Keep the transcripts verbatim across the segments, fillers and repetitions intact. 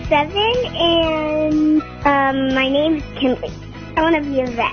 seven, and um, my name's Kinley. I want to be a vet.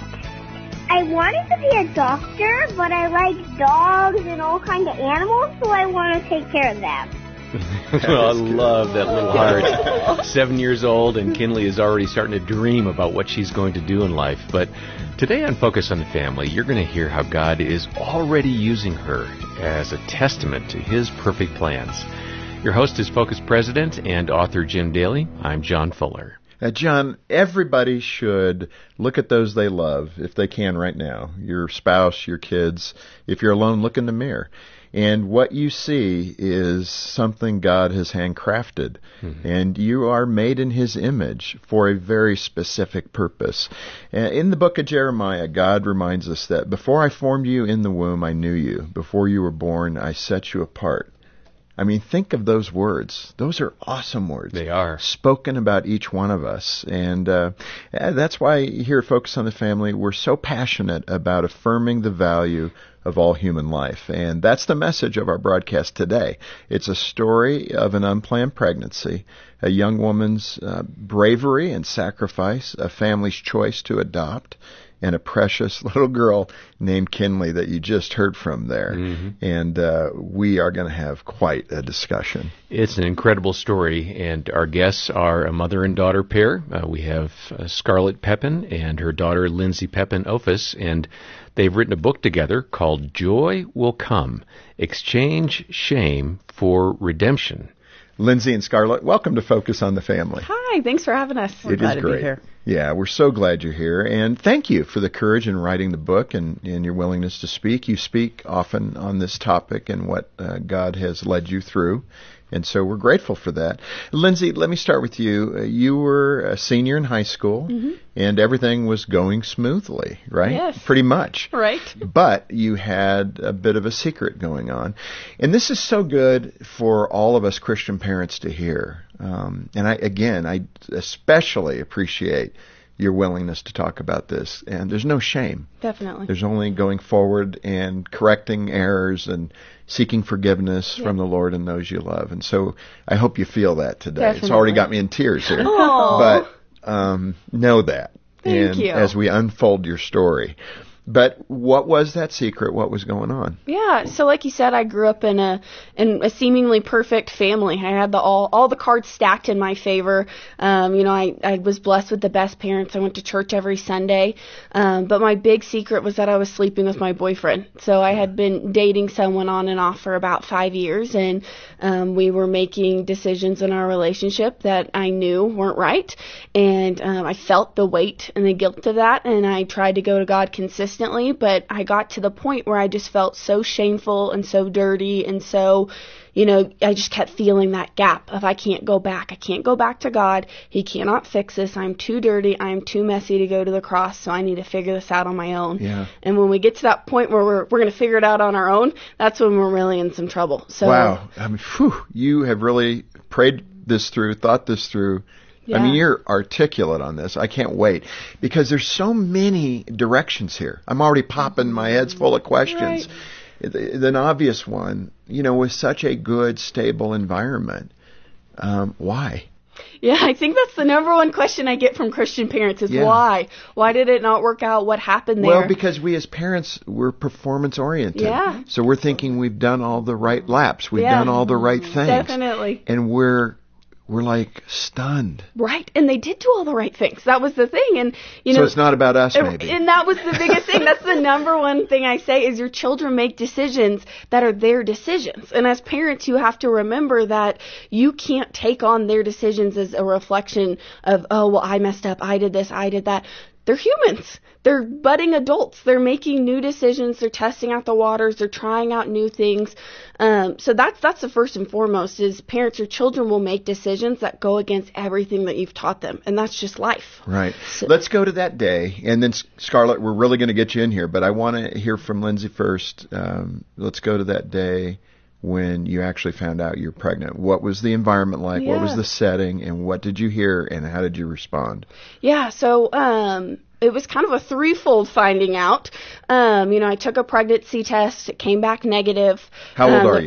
I wanted to be a doctor, but I like dogs and all kinds of animals, so I want to take care of them. Well, I love that little heart. Seven years old, and Kinley is already starting to dream about what she's going to do in life. But today on Focus on the Family, you're going to hear how God is already using her as a testament to His perfect plans. Your host is Focus President and author Jim Daly. I'm John Fuller. Uh, John, everybody should look at those they love, if they can right now. Your spouse, your kids. If you're alone, look in the mirror. And what you see is something God has handcrafted. Mm-hmm. And you are made in His image for a very specific purpose. Uh, in the book of Jeremiah, God reminds us that before I formed you in the womb, I knew you. Before you were born, I set you apart. I mean, think of those words. Those are awesome words. They are. Spoken about each one of us. And uh, that's why here at Focus on the Family, we're so passionate about affirming the value of all human life. And that's the message of our broadcast today. It's a story of an unplanned pregnancy, a young woman's uh, bravery and sacrifice, a family's choice to adopt, and a precious little girl named Kinley that you just heard from there. Mm-hmm. And uh, we are going to have quite a discussion. It's an incredible story, and our guests are a mother and daughter pair. Uh, we have uh, Scarlett Pepin and her daughter Lindsay Pepin-Ophis, and they've written a book together called Joy Will Come, Exchange Shame for Redemption. Lindsay and Scarlett, welcome to Focus on the Family. Hi, thanks for having us. We're it glad is great. To be here. Yeah, we're so glad you're here, and thank you for the courage in writing the book and, and your willingness to speak. You speak often on this topic and what uh, God has led you through, and so we're grateful for that. Lindsay, let me start with you. Uh, you were a senior in high school, mm-hmm. and everything was going smoothly, right? Yes. Pretty much. Right. But you had a bit of a secret going on, and this is so good for all of us Christian parents to hear. Um, and I, again, I especially appreciate your willingness to talk about this. And there's no shame. Definitely. There's only going forward and correcting errors and seeking forgiveness yeah. from the Lord and those you love. And so I hope you feel that today. Definitely. It's already got me in tears here. Aww. But um, know that. Thank and you. As we unfold your story. But what was that secret? What was going on? Yeah, so like you said, I grew up in a in a seemingly perfect family. I had the all all the cards stacked in my favor. Um, you know, I, I was blessed with the best parents. I went to church every Sunday. Um, but my big secret was that I was sleeping with my boyfriend. So I had been dating someone on and off for about five years, and um, we were making decisions in our relationship that I knew weren't right. And um, I felt the weight and the guilt of that, and I tried to go to God consistently. But I got to the point where I just felt so shameful and so dirty and so, you know, I just kept feeling that gap of I can't go back. I can't go back to God. He cannot fix this. I'm too dirty. I'm too messy to go to the cross, so I need to figure this out on my own. Yeah. And when we get to that point where we're we're going to figure it out on our own, that's when we're really in some trouble. So wow. I mean, whew, you have really prayed this through, thought this through. Yeah. I mean, you're articulate on this. I can't wait because there's so many directions here. I'm already popping my head's full of questions. Right. The, an obvious one, you know, with such a good, stable environment, um, why? Yeah, I think that's the number one question I get from Christian parents is yeah. why? Why did it not work out? What happened there? Well, because we as parents, we're performance oriented. Yeah. So we're thinking we've done all the right laps. We've yeah. done all the right things. Definitely. And we're We're like stunned. Right. And they did do all the right things. That was the thing. And, you know. So it's not about us, maybe. And that was the biggest thing. That's the number one thing I say is your children make decisions that are their decisions. And as parents, you have to remember that you can't take on their decisions as a reflection of, oh, well, I messed up. I did this. I did that. They're humans. They're budding adults. They're making new decisions. They're testing out the waters. They're trying out new things. Um, so that's that's the first and foremost is parents or children will make decisions that go against everything that you've taught them. And that's just life. Right. So, let's go to that day. And then, Scarlett, we're really going to get you in here. But I want to hear from Lindsay first. Um, let's go to that day when you actually found out you're pregnant. What was the environment like? Yeah. What was the setting? And what did you hear? And how did you respond? Yeah, so um, it was kind of a threefold finding out. Um, you know, I took a pregnancy test. It came back negative. How old um, are you?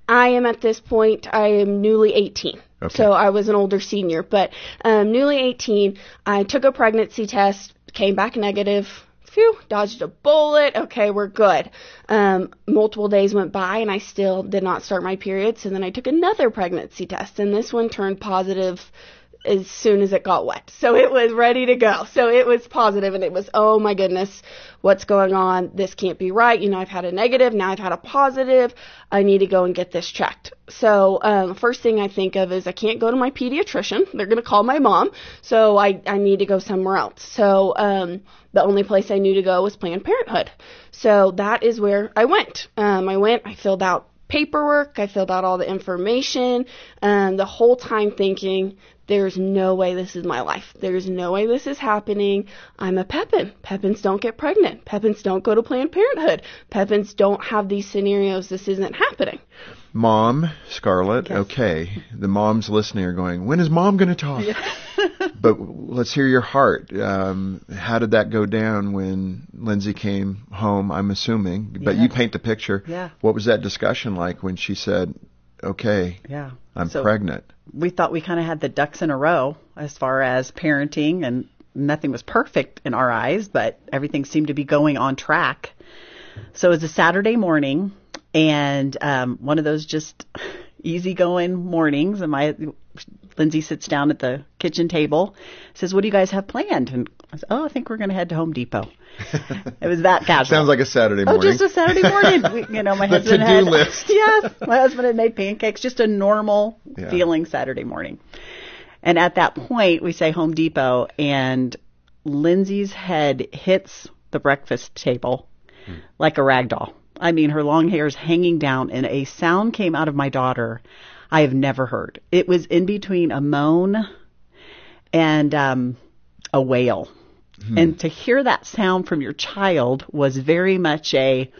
I am at this point, I am newly eighteen. Okay. So I was an older senior, but um, newly eighteen, I took a pregnancy test, came back negative. Phew, dodged a bullet. Okay, we're good. Um, multiple days went by and I still did not start my periods. And then I took another pregnancy test and this one turned positive as soon as it got wet. So it was ready to go. So it was positive and it was, oh my goodness, what's going on? This can't be right. You know, I've had a negative. Now I've had a positive. I need to go and get this checked. So um, first thing I think of is I can't go to my pediatrician. They're going to call my mom. So I, I need to go somewhere else. So um, the only place I knew to go was Planned Parenthood. So that is where I went. Um, I went, I filled out paperwork. I filled out all the information. Um, the whole time thinking, there's no way this is my life. There's no way this is happening. I'm a Pepin. Pepins don't get pregnant. Pepins don't go to Planned Parenthood. Pepins don't have these scenarios. This isn't happening. Mom, Scarlett, yes. Okay. The moms listening are going, when is Mom going to talk? Yeah. But let's hear your heart. Um, how did that go down when Lindsay came home, I'm assuming? But yeah. You paint the picture. Yeah. What was that discussion like when she said, okay, yeah. I'm so pregnant? We thought we kind of had the ducks in a row as far as parenting, and nothing was perfect in our eyes, but everything seemed to be going on track. So it was a Saturday morning, and um, one of those just easygoing mornings, and my Lindsay sits down at the kitchen table, says, what do you guys have planned? And I said, oh, I think we're going to head to Home Depot. It was that casual. Sounds like a Saturday morning. Oh, just a Saturday morning. We, you know, my the husband to-do had, list. Yes, my husband had made pancakes, just a normal yeah. feeling Saturday morning. And at that point, we say Home Depot, and Lindsay's head hits the breakfast table hmm. like a rag doll. I mean, her long hair is hanging down, and a sound came out of my daughter I have never heard. It was in between a moan and um, a wail. Hmm. And to hear that sound from your child was very much a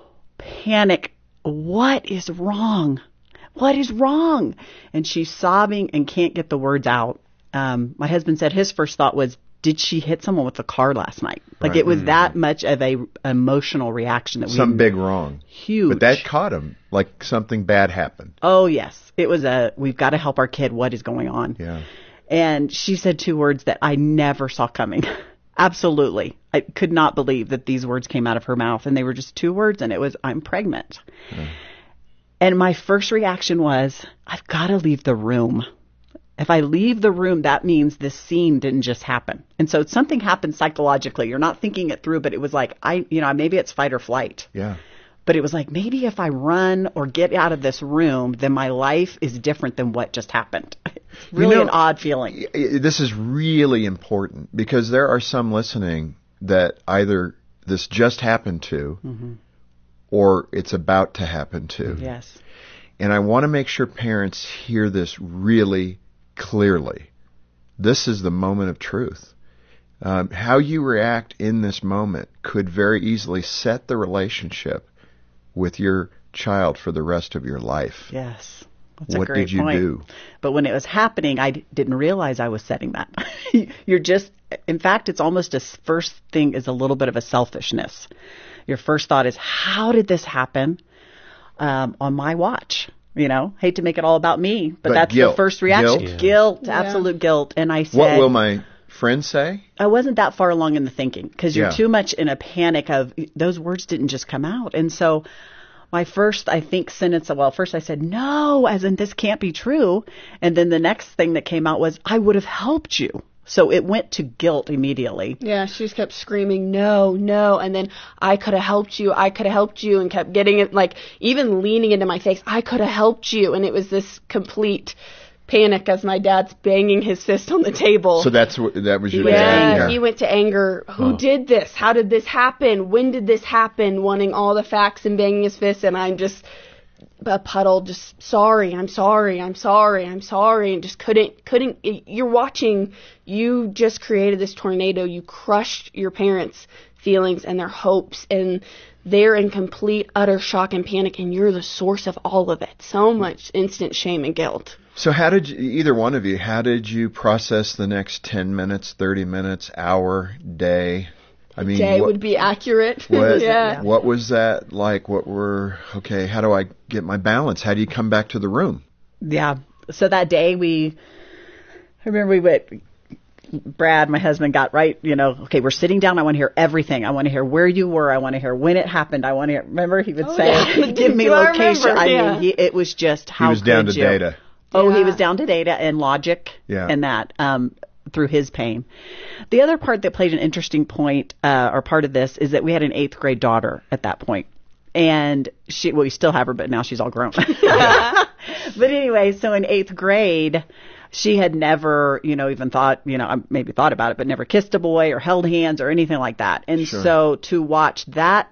panic. What is wrong? What is wrong? And she's sobbing and can't get the words out. Um, my husband said his first thought was, did she hit someone with a car last night? Like right. It was mm-hmm. that much of a emotional reaction that we some big wrong. Huge. But that caught him. Like something bad happened. Oh yes, it was a. We've got to help our kid. What is going on? Yeah. And she said two words that I never saw coming. Absolutely, I could not believe that these words came out of her mouth, and they were just two words, and it was, "I'm pregnant." Yeah. And my first reaction was, I've got to leave the room. If I leave the room, that means this scene didn't just happen. And so something happened psychologically. You're not thinking it through, but it was like, I, you know, maybe it's fight or flight. Yeah. But it was like, maybe if I run or get out of this room, then my life is different than what just happened. It's really you know, an odd feeling. This is really important because there are some listening that either this just happened to mm-hmm. or it's about to happen to. Yes. And I want to make sure parents hear this really clearly. This is the moment of truth. Um, how you react in this moment could very easily set the relationship with your child for the rest of your life. Yes. That's what a great did you point. do? But when it was happening, I d- didn't realize I was setting that. You're just, in fact, it's almost a first thing is a little bit of a selfishness. Your first thought is, how did this happen um, on my watch? You know, hate to make it all about me, but, but that's guilt. the first reaction. Guilt, guilt yeah. absolute guilt. And I said, what will my friends say? I wasn't that far along in the thinking because you're yeah. too much in a panic of those words didn't just come out. And so my first, I think, sentence, well, first I said, no, as in this can't be true. And then the next thing that came out was, I would have helped you. So it went to guilt immediately. Yeah, she just kept screaming, no, no. And then I could have helped you. I could have helped you, and kept getting it, like even leaning into my face. I could have helped you. And it was this complete panic as my dad's banging his fist on the table. So that's that was your yeah, dad? Yeah, he went to anger. Who huh. did this? How did this happen? When did this happen? Wanting all the facts and banging his fist. And I'm just a puddle, just sorry, I'm sorry, I'm sorry, I'm sorry, and just couldn't, couldn't, you're watching, you just created this tornado, you crushed your parents' feelings and their hopes, and they're in complete, utter shock and panic, and you're the source of all of it. So much instant shame and guilt. So how did you, either one of you, how did you process the next ten minutes, thirty minutes, hour, day? I mean, Day what, would be accurate. what, yeah. what was that like? What were, okay, how do I get my balance? How do you come back to the room? Yeah. So that day we, I remember we went, Brad, my husband, got right, you know, okay, we're sitting down. I want to hear everything. I want to hear where you were. I want to hear when it happened. I want to hear, remember he would Oh, say, yeah. give me Do I location. remember? I, Yeah. mean, he, it was just how He was down to could you? data. Oh, he Yeah. was down to data and logic Yeah. and that um, through his pain. The other part that played an interesting point uh, or part of this is that we had an eighth grade daughter at that point. And she, well, we still have her, but now she's all grown. But anyway, so in eighth grade, she had never, you know, even thought, you know, maybe thought about it, but never kissed a boy or held hands or anything like that. And Sure. so to watch that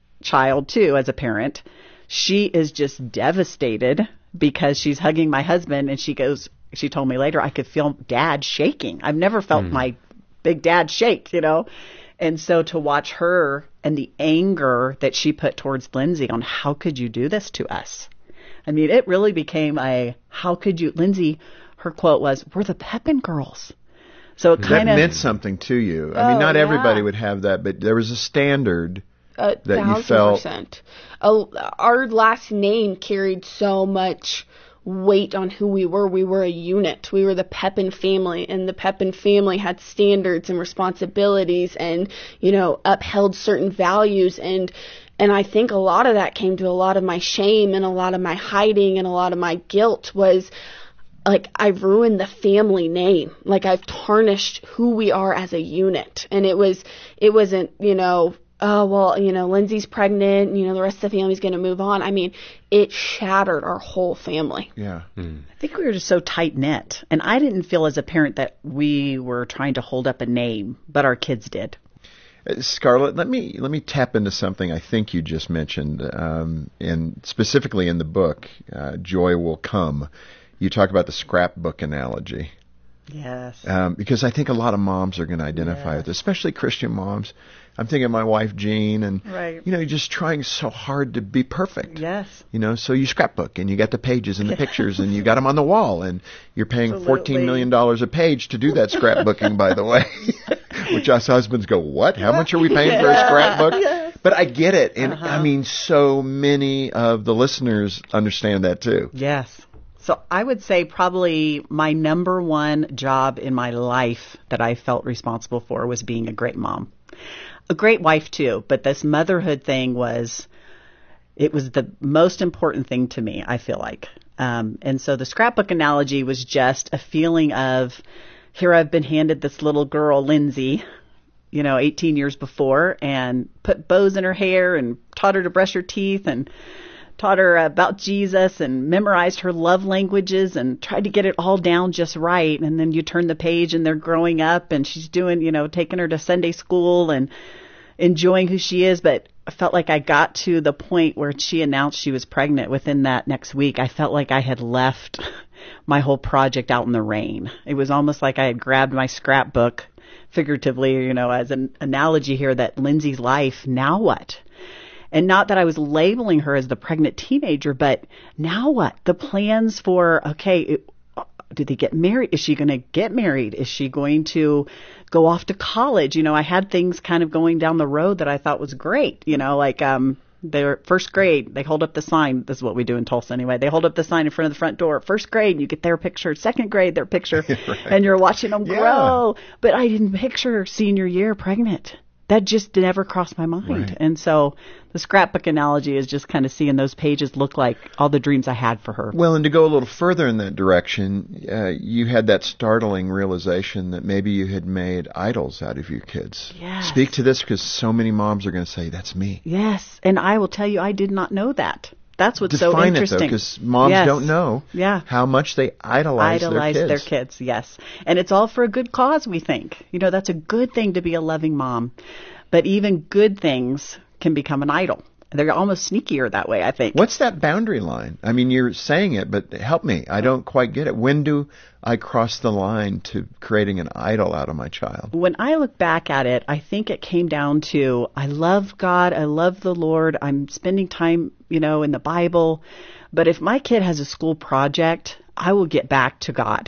child too, as a parent, she is just devastated because she's hugging my husband and she goes, she told me later, I could feel dad shaking. I've never felt Mm. my big dad shake, you know? And so to watch her and the anger that she put towards Lindsay on how could you do this to us? I mean, it really became a, how could you, Lindsay, her quote was, we're the Pepin girls. So it That kind of meant something to you. I mean, Oh, not yeah. everybody would have that, but there was a standard. A that you thousand felt- percent. Uh, our last name carried so much weight on who we were. We were a unit. We were the Pepin family, and the Pepin family had standards and responsibilities, and you know, upheld certain values. And and I think a lot of that came to a lot of my shame and a lot of my hiding and a lot of my guilt was. Like, I've ruined the family name. Like, I've tarnished who we are as a unit. And it was, it wasn't, you know, oh, well, you know, Lindsay's pregnant, and, you know, the rest of the family's going to move on. I mean, it shattered our whole family. Yeah. I think we were just so tight knit. And I didn't feel as a parent that we were trying to hold up a name, but our kids did. Uh, Scarlett, let me let me tap into something I think you just mentioned, um, and specifically in the book, uh, Joy Will Come. You talk about the scrapbook analogy. Yes. Um, because I think a lot of moms are going to identify Yes. with this, especially Christian moms. I'm thinking of my wife, Jean, and, Right. you know, you're just trying so hard to be perfect. Yes. You know, so you scrapbook, and you got the pages and the pictures, and you got them on the wall, and you're paying Absolutely. fourteen million dollars a page to do that scrapbooking, by the way. Which us husbands go, what? How much are we paying for a scrapbook? But I get it. And, Uh-huh. I mean, so many of the listeners understand that, too. Yes. So I would say probably my number one job in my life that I felt responsible for was being a great mom. A great wife too, but this motherhood thing was, it was the most important thing to me, I feel like. Um, and so the scrapbook analogy was just a feeling of, here I've been handed this little girl, Lindsay, you know, eighteen years before, and put bows in her hair and taught her to brush her teeth and taught her about Jesus and memorized her love languages and tried to get it all down just right. And then you turn the page and they're growing up and she's doing, you know, taking her to Sunday school and enjoying who she is. But I felt like I got to the point where she announced she was pregnant within that next week. I felt like I had left my whole project out in the rain. It was almost like I had grabbed my scrapbook, figuratively, you know, as an analogy here, that Lindsay's life, now what? And not that I was labeling her as the pregnant teenager, but now what? The plans for, okay, it, do they get married? Is she going to get married? Is she going to go off to college? You know, I had things kind of going down the road that I thought was great. You know, like um, they're first grade, they hold up the sign. This is what we do in Tulsa anyway. They hold up the sign in front of the front door. First grade, you get their picture. Second grade, their picture. Right. And you're watching them Yeah. grow. But I didn't picture senior year pregnant. That just never crossed my mind. Right. And so the scrapbook analogy is just kind of seeing those pages look like all the dreams I had for her. Well, and to go a little further in that direction, uh, you had that startling realization that maybe you had made idols out of your kids. Yes. Speak to this, because so many moms are going to say, that's me. Yes. And I will tell you, I did not know that. That's what's so Define it, though, interesting. because moms Yes. don't know Yeah. how much they idolize, Idolize their their kids. kids, yes. And it's all for a good cause, we think. You know, that's a good thing to be a loving mom. But even good things can become an idol. They're almost sneakier that way, I think. What's that boundary line? I mean, you're saying it, but help me. I don't quite get it. When do I cross the line to creating an idol out of my child? When I look back at it, I think it came down to, I love God, I love the Lord, I'm spending time, you know, in the Bible. But if my kid has a school project, I will get back to God.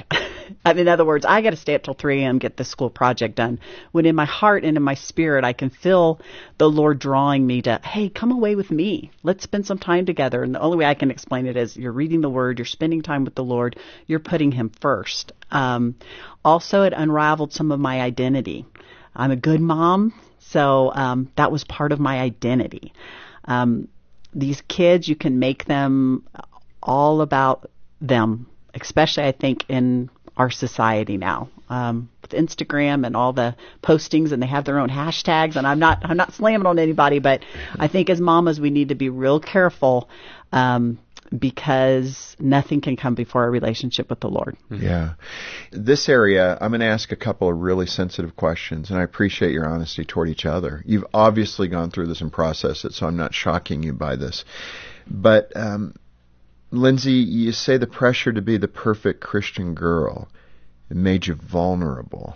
I mean, in other words, I got to stay up till three a.m. get this school project done. When in my heart and in my spirit, I can feel the Lord drawing me to, hey, come away with me. Let's spend some time together. And the only way I can explain it is you're reading the Word, you're spending time with the Lord, you're putting Him first. Um, also, it unraveled some of my identity. I'm a good mom, so um, that was part of my identity. Um, these kids, you can make them all about them, especially I think in our society now, um, with Instagram and all the postings, and they have their own hashtags. And I'm not I'm not slamming on anybody, but I think as mamas we need to be real careful um, because nothing can come before our relationship with the Lord. Yeah. This area, I'm going to ask a couple of really sensitive questions, and I appreciate your honesty toward each other. You've obviously gone through this and processed it, so I'm not shocking you by this. But, um, Lindsay, you say the pressure to be the perfect Christian girl made you vulnerable.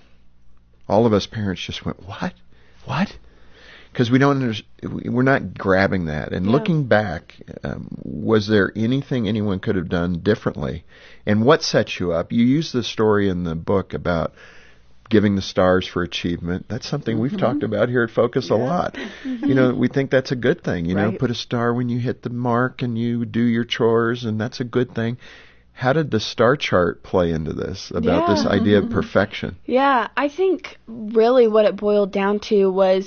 All of us parents just went, what? What? Because we don't, under- we're not grabbing that. And Yeah. looking back, um, was there anything anyone could have done differently? And what set you up? You use the story in the book about giving the stars for achievement. That's something we've mm-hmm. talked about here at Focus yeah. a lot. Mm-hmm. You know, we think that's a good thing. You right. know, put a star when you hit the mark and you do your chores, and that's a good thing. How did the star chart play into this about yeah. this idea of perfection? Yeah, I think really what it boiled down to was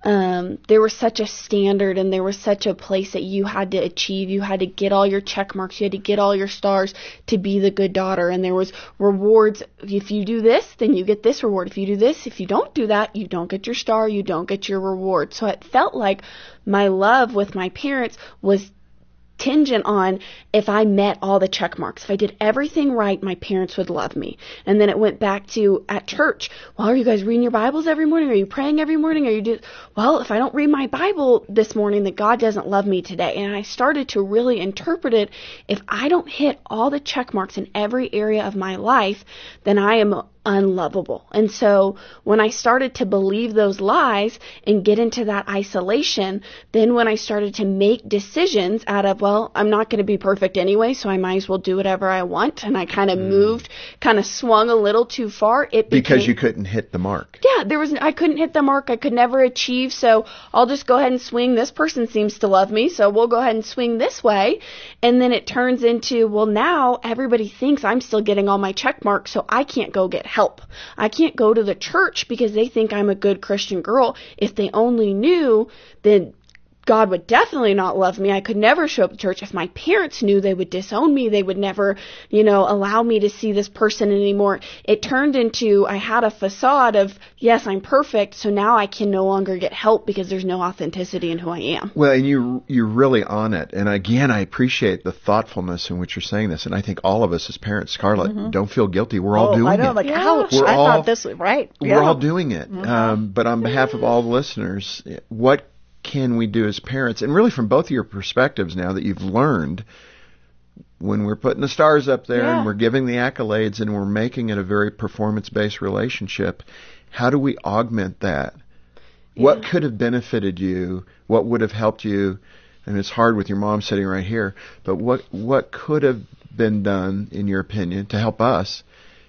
um, there was such a standard and there was such a place that you had to achieve. You had to get all your check marks. You had to get all your stars to be the good daughter. And there was rewards. If you do this, then you get this reward. If you do this, if you don't do that, you don't get your star. You don't get your reward. So it felt like my love with my parents was contingent on if I met all the check marks. If I did everything right, my parents would love me. And then it went back to at church. Well, are you guys reading your Bibles every morning? Are you praying every morning? Are you do? Well, if I don't read my Bible this morning, then God doesn't love me today. And I started to really interpret it. If I don't hit all the check marks in every area of my life, then I am unlovable. And so when I started to believe those lies and get into that isolation, then when I started to make decisions out of, well, I'm not going to be perfect anyway, so I might as well do whatever I want. And I kind of mm. moved, kind of swung a little too far. It became, because you couldn't hit the mark. Yeah, there was, I couldn't hit the mark. I could never achieve. So I'll just go ahead and swing. This person seems to love me, so we'll go ahead and swing this way. And then it turns into, well, now everybody thinks I'm still getting all my check marks, so I can't go get help. I can't go to the church because they think I'm a good Christian girl. If they only knew, then God would definitely not love me. I could never show up at church. If my parents knew, they would disown me. They would never, you know, allow me to see this person anymore. It turned into, I had a facade of, yes, I'm perfect, so now I can no longer get help because there's no authenticity in who I am. Well, and you, you're really on it. And again, I appreciate the thoughtfulness in which you're saying this. And I think all of us as parents, Scarlett, mm-hmm. don't feel guilty. We're all oh, doing I know, it. Like, yeah. ouch, we're I all, thought this was right. We're yeah. all doing it. Mm-hmm. Um, but on behalf of all the listeners, what can we do as parents, and really from both of your perspectives now that you've learned, when we're putting the stars up there yeah. and we're giving the accolades and we're making it a very performance-based relationship, how do we augment that? Yeah. What could have benefited you? What would have helped you? And it's hard with your mom sitting right here, but what what could have been done, in your opinion, to help us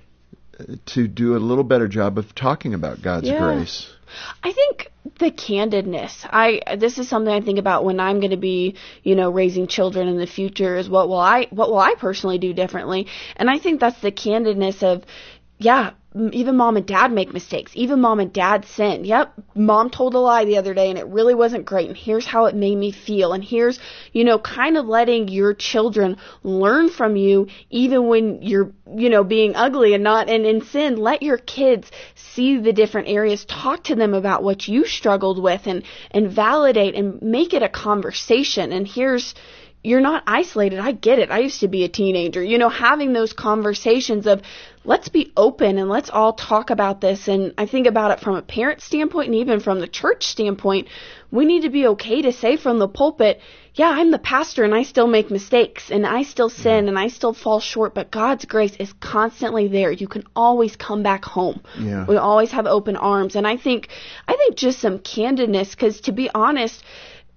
to do a little better job of talking about God's yeah. grace? I think the candidness. I this is something I think about when I'm going to be, you know, raising children in the future. Is what will I what will I personally do differently? And I think that's the candidness of, yeah, even mom and dad make mistakes. Even mom and dad sin. Yep, mom told a lie the other day and it really wasn't great. And here's how it made me feel. And here's, you know, kind of letting your children learn from you even when you're, you know, being ugly and not and in sin. Let your kids see the different areas. Talk to them about what you struggled with and, and validate and make it a conversation. And here's, you're not isolated. I get it. I used to be a teenager. You know, having those conversations of let's be open and let's all talk about this. And I think about it from a parent standpoint and even from the church standpoint. We need to be okay to say from the pulpit, yeah, I'm the pastor and I still make mistakes and I still sin yeah. and I still fall short, but God's grace is constantly there. You can always come back home. Yeah. We always have open arms. And I think, I think just some candidness, because to be honest,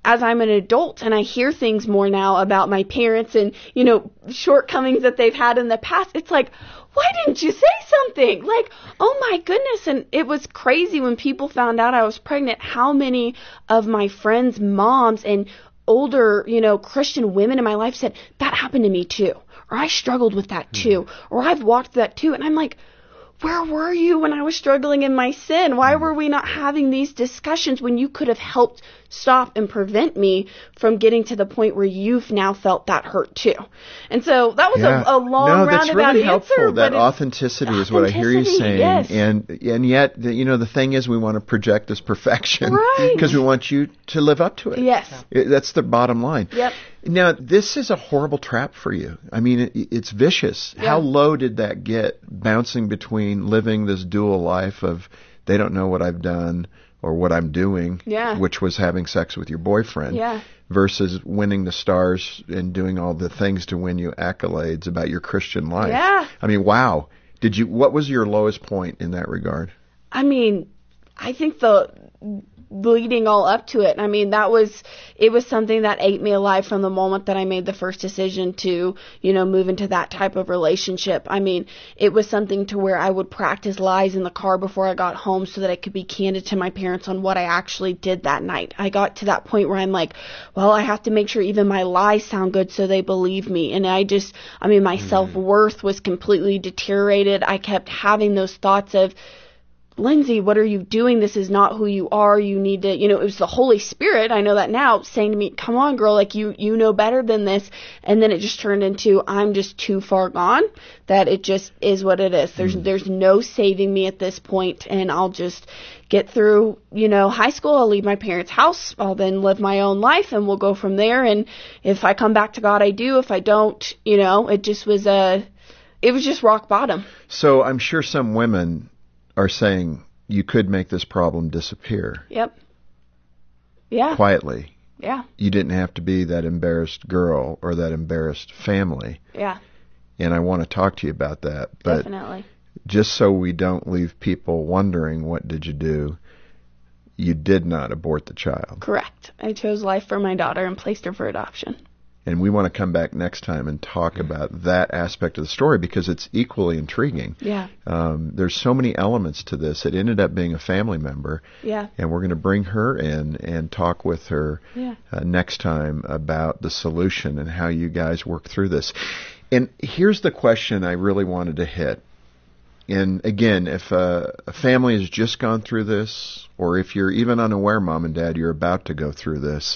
as I'm an adult and I hear things more now about my parents and, you know, shortcomings that they've had in the past, it's like, why didn't you say something? Like, oh my goodness. And it was crazy when people found out I was pregnant, how many of my friends' moms and older, you know, Christian women in my life said, that happened to me too. Or I struggled with that too. Or I've walked that too. And I'm like, where were you when I was struggling in my sin? Why were we not having these discussions when you could have helped stop and prevent me from getting to the point where you've now felt that hurt too? And so that was Yeah. a, a long no, that's roundabout really answer. helpful. That but it's- authenticity is what I hear you Authenticity, saying, yes. and and yet, the, you know, the thing is, we want to project this perfection Right. because we want you to live up to it. Yes. It- that's the bottom line. Yep. Now, this is a horrible trap for you. I mean, it, it's vicious. Yeah. How low did that get, bouncing between living this dual life of they don't know what I've done or what I'm doing, Yeah. which was having sex with your boyfriend, Yeah. versus winning the stars and doing all the things to win you accolades about your Christian life. Yeah. I mean, wow. Did you? What was your lowest point in that regard? I mean, I think the leading all up to it, I mean, that was, it was something that ate me alive from the moment that I made the first decision to, you know, move into that type of relationship. I mean, it was something to where I would practice lies in the car before I got home so that I could be candid to my parents on what I actually did that night. I got to that point where I'm like, well, I have to make sure even my lies sound good so they believe me. And I just, I mean, my mm. self-worth was completely deteriorated. I kept having those thoughts of, Lindsay, what are you doing? This is not who you are. You need to, you know, it was the Holy Spirit, I know that now, saying to me, come on, girl, like you, you know better than this. And then it just turned into, I'm just too far gone, that it just is what it is. There's, mm. there's no saving me at this point, and I'll just get through, you know, high school. I'll leave my parents' house. I'll then live my own life, and we'll go from there. And if I come back to God, I do. If I don't, you know, it just was a, it was just rock bottom. So I'm sure some women are saying you could make this problem disappear. Yep. Yeah. Quietly. Yeah. You didn't have to be that embarrassed girl or that embarrassed family. Yeah. And I want to talk to you about that. But definitely. Just so we don't leave people wondering, what did you do? You did not abort the child. Correct. I chose life for my daughter and placed her for adoption. And we want to come back next time and talk about that aspect of the story because it's equally intriguing. Yeah. Um, there's so many elements to this. It ended up being a family member. Yeah. And we're going to bring her in and talk with her yeah. uh, next time about the solution and how you guys work through this. And here's the question I really wanted to hit. And again, if a, a family has just gone through this, or if you're even unaware, Mom and Dad, you're about to go through this,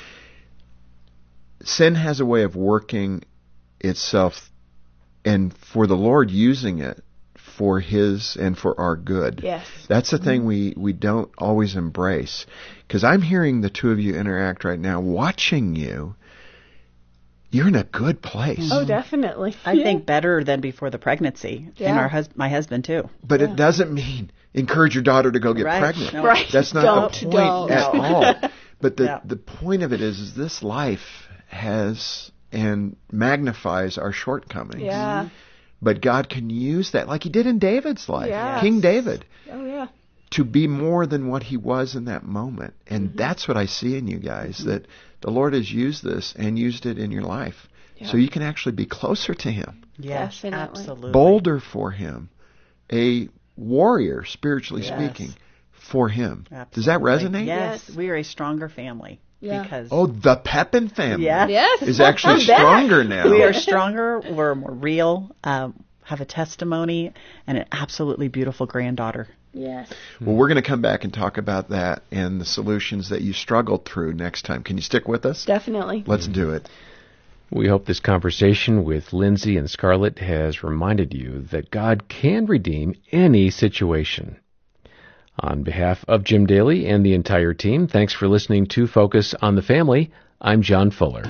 sin has a way of working itself, and for the Lord using it for His and for our good. Yes. That's the thing we, we don't always embrace. Because I'm hearing the two of you interact right now, watching you. You're in a good place. Oh, definitely. I yeah. think better than before the pregnancy. Yeah. And our hus- my husband, too. But yeah. it doesn't mean encourage your daughter to go get right. pregnant. No. Right. That's not don't, the point don't. at No. all. But the, yeah. the point of it is, is this life has and magnifies our shortcomings. Yeah. But God can use that, like He did in David's life, yes. King David, oh, yeah. to be more than what he was in that moment. And mm-hmm. that's what I see in you guys, mm-hmm. that the Lord has used this and used it in your life. Yeah. So you can actually be closer to Him. Yes, Definitely. absolutely. Bolder for Him. A warrior, spiritually yes. speaking, for Him. Absolutely. Does that resonate? Yes. Yes. We are a stronger family. Yeah. Because Oh, the Pepin family yeah. Yes. is actually I'm back. stronger now. we are stronger. We're more real. Um, have a testimony and an absolutely beautiful granddaughter. Yes. Well, we're going to come back and talk about that and the solutions that you struggled through next time. Can you stick with us? Definitely. Let's do it. We hope this conversation with Lindsay and Scarlett has reminded you that God can redeem any situation. On behalf of Jim Daly and the entire team, thanks for listening to Focus on the Family. I'm John Fuller.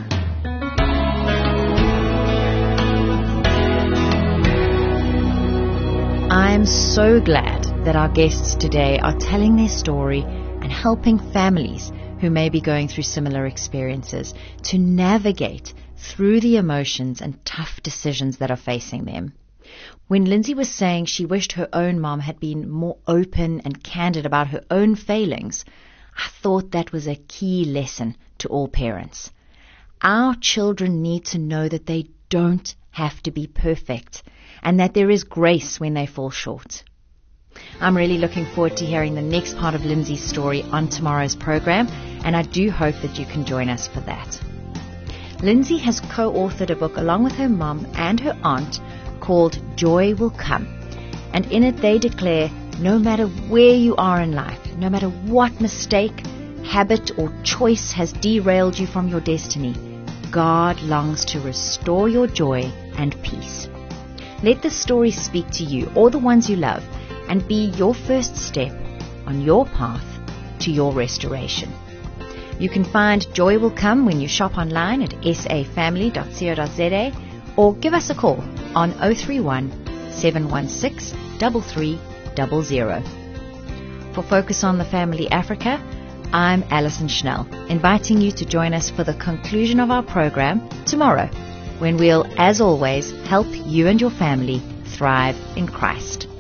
I'm so glad that our guests today are telling their story and helping families who may be going through similar experiences to navigate through the emotions and tough decisions that are facing them. When Lindsay was saying she wished her own mom had been more open and candid about her own failings, I thought that was a key lesson to all parents. Our children need to know that they don't have to be perfect and that there is grace when they fall short. I'm really looking forward to hearing the next part of Lindsay's story on tomorrow's program, and I do hope that you can join us for that. Lindsay has co-authored a book along with her mom and her aunt called Joy Will Come, and in it they declare no matter where you are in life, no matter what mistake, habit or choice has derailed you from your destiny, God longs to restore your joy and peace. Let this story speak to you or the ones you love and be your first step on your path to your restoration. You can find Joy Will Come when you shop online at s a family dot co dot z a or give us a call on zero three one, seven one six, three three zero zero. For Focus on the Family Africa, I'm Alison Schnell, inviting you to join us for the conclusion of our program tomorrow, when we'll, as always, help you and your family thrive in Christ.